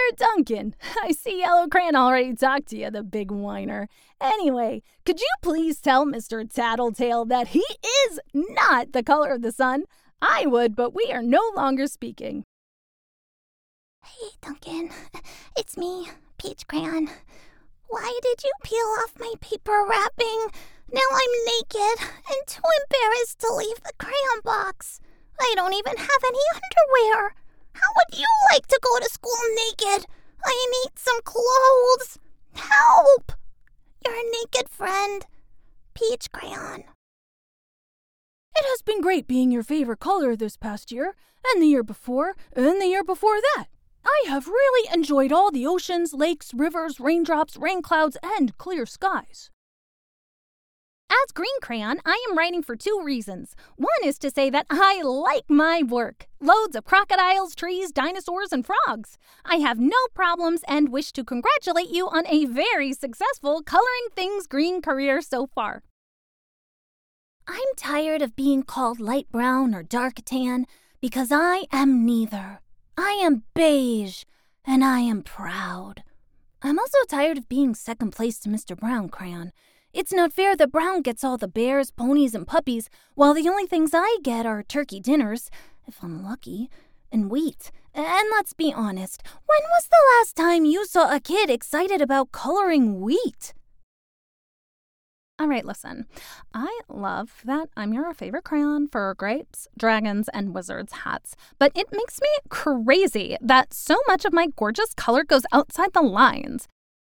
Duncan. I see Yellow Crayon already talked to you, the big whiner. Anyway, could you please tell Mr. Tattletale that he is not the color of the sun? I would, but we are no longer speaking. Hey, Duncan. It's me, Peach Crayon. Why did you peel off my paper wrapping? Now I'm naked and too embarrassed to leave the crayon box. I don't even have any underwear. How would you like to go to school naked? I need some clothes. Help! Your naked friend, Peach Crayon. It has been great being your favorite color this past year, and the year before, and the year before that. I have really enjoyed all the oceans, lakes, rivers, raindrops, rain clouds, and clear skies. As Green Crayon, I am writing for 2 reasons. One is to say that I like my work. Loads of crocodiles, trees, dinosaurs, and frogs. I have no problems and wish to congratulate you on a very successful Coloring Things Green career so far. I'm tired of being called light brown or dark tan because I am neither. I am beige, and I am proud. I'm also tired of being second place to Mr. Brown Crayon. It's not fair that Brown gets all the bears, ponies, and puppies, while the only things I get are turkey dinners, if I'm lucky, and wheat. And let's be honest, when was the last time you saw a kid excited about coloring wheat? All right, listen. I love that I'm your favorite crayon for grapes, dragons, and wizards hats, but it makes me crazy that so much of my gorgeous color goes outside the lines.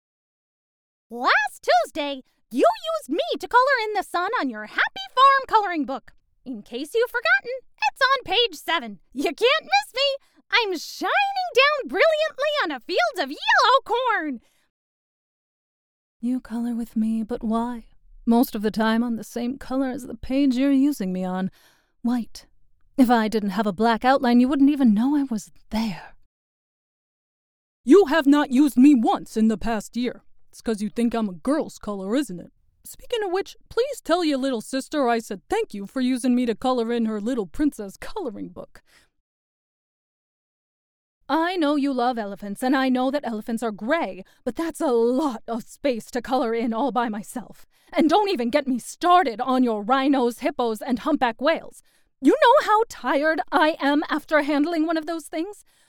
Last Tuesday, you used me to color in the sun on your Happy Farm coloring book. In case you've forgotten, it's on page 7. You can't miss me. I'm shining down brilliantly on a field of yellow corn. You color with me, but why? Most of the time I'm the same color as the page you're using me on. White. If I didn't have a black outline, you wouldn't even know I was there. You have not used me once in the past year. It's 'cause you think I'm a girl's color, isn't it? Speaking of which, please tell your little sister I said thank you for using me to color in her Little Princess coloring book. I know you love elephants, and I know that elephants are gray, but that's a lot of space to color in all by myself. And don't even get me started on your rhinos, hippos, and humpback whales. You know how tired I am after handling one of those things?